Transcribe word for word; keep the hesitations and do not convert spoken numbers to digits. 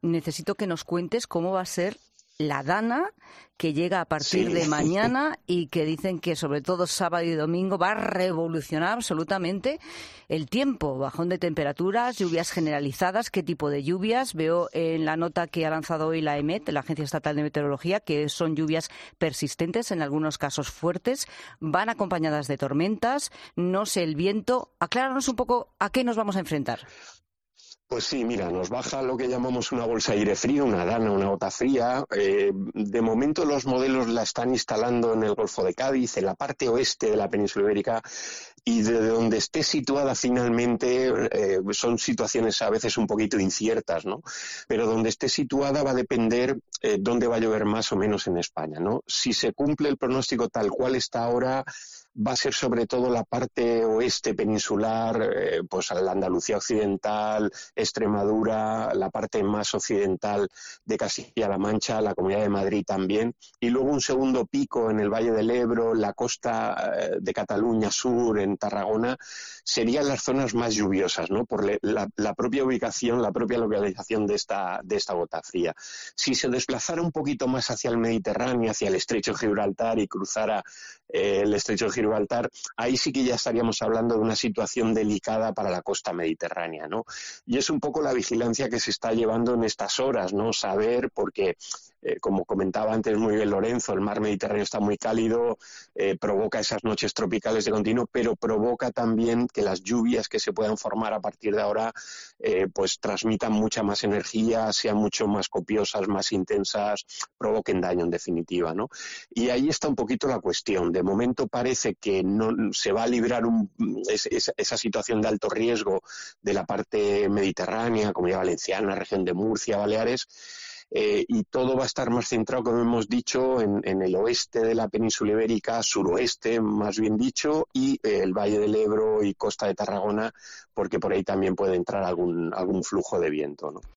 necesito que nos cuentes cómo va a ser la Dana, que llega a partir Sí. de mañana y que dicen que sobre todo sábado y domingo va a revolucionar absolutamente el tiempo. Bajón de temperaturas, lluvias generalizadas. ¿Qué tipo de lluvias? Veo en la nota que ha lanzado hoy la EMET, la Agencia Estatal de Meteorología, que son lluvias persistentes, en algunos casos fuertes. Van acompañadas de tormentas. No sé, el viento. Acláranos un poco a qué nos vamos a enfrentar. Pues sí, mira, nos baja lo que llamamos una bolsa de aire frío, una dana, una gota fría. Eh, de momento los modelos la están instalando en el Golfo de Cádiz, en la parte oeste de la península ibérica, y de donde esté situada finalmente eh, son situaciones a veces un poquito inciertas, ¿no? Pero donde esté situada va a depender eh, dónde va a llover más o menos en España, ¿no? Si se cumple el pronóstico tal cual está ahora, va a ser sobre todo la parte oeste peninsular, eh, pues la Andalucía occidental, Extremadura, la parte más occidental de Castilla-La Mancha, la Comunidad de Madrid también, y luego un segundo pico en el Valle del Ebro, la costa eh, de Cataluña sur, en Tarragona, serían las zonas más lluviosas, ¿no? Por le, la, la propia ubicación, la propia localización de esta, de esta gota fría. Si se desplazara un poquito más hacia el Mediterráneo, hacia el Estrecho de Gibraltar y cruzara eh, el Estrecho de Gibraltar, ahí sí que ya estaríamos hablando de una situación delicada para la costa mediterránea, ¿no? Y es un poco la vigilancia que se está llevando en estas horas, ¿no? Saber, porque eh, como comentaba antes muy bien Lorenzo, el mar Mediterráneo está muy cálido, eh, provoca esas noches tropicales de continuo, pero provoca también que las lluvias que se puedan formar a partir de ahora eh, pues transmitan mucha más energía, sean mucho más copiosas, más intensas, provoquen daño en definitiva, ¿no? Y ahí está un poquito la cuestión. De momento parece que no se va a librar un, es, es, esa situación de alto riesgo de la parte mediterránea, Comunidad Valenciana, región de Murcia, Baleares, eh, y todo va a estar más centrado, como hemos dicho, en, en el oeste de la península ibérica, suroeste, más bien dicho, y eh, el Valle del Ebro y costa de Tarragona, porque por ahí también puede entrar algún, algún flujo de viento, ¿no?